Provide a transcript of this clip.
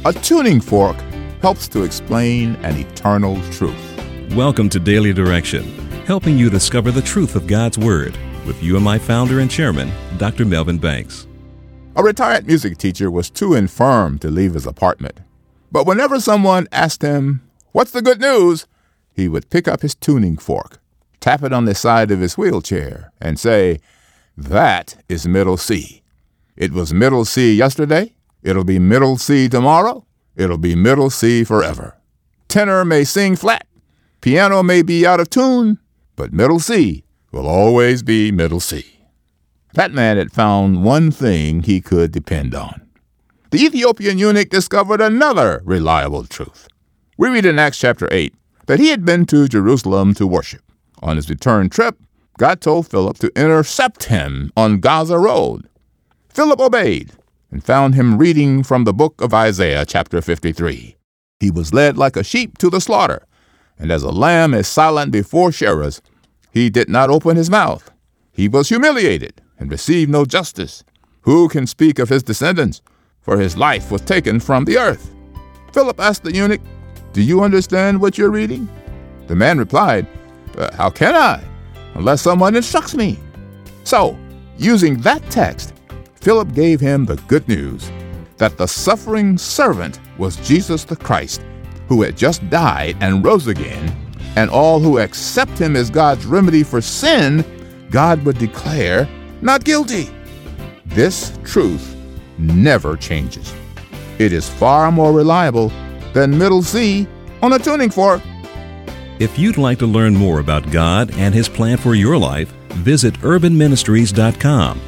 A tuning fork helps to explain an eternal truth. Welcome to Daily Direction, helping you discover the truth of God's Word with you and my founder and chairman, Dr. Melvin Banks. A retired music teacher was too infirm to leave his apartment. But whenever someone asked him, "What's the good news?" he would pick up his tuning fork, tap it on the side of his wheelchair, and say, "That is middle C. It was middle C yesterday. It'll be middle C tomorrow. It'll be middle C forever. Tenor may sing flat. Piano may be out of tune, but middle C will always be middle C." That man had found one thing he could depend on. The Ethiopian eunuch discovered another reliable truth. We read in Acts chapter 8 that he had been to Jerusalem to worship. On his return trip, God told Philip to intercept him on Gaza Road. Philip obeyed and found him reading from the book of Isaiah chapter 53. He was led like a sheep to the slaughter, and as a lamb is silent before shearers, he did not open his mouth. He was humiliated and received no justice. Who can speak of his descendants? For his life was taken from the earth. Philip asked the eunuch, "Do you understand what you're reading?" The man replied, "How can I, unless someone instructs me?" So, using that text, Philip gave him the good news that the suffering servant was Jesus the Christ, who had just died and rose again, and all who accept him as God's remedy for sin, God would declare not guilty. This truth never changes. It is far more reliable than middle C on a tuning fork. If you'd like to learn more about God and His plan for your life, visit urbanministries.com.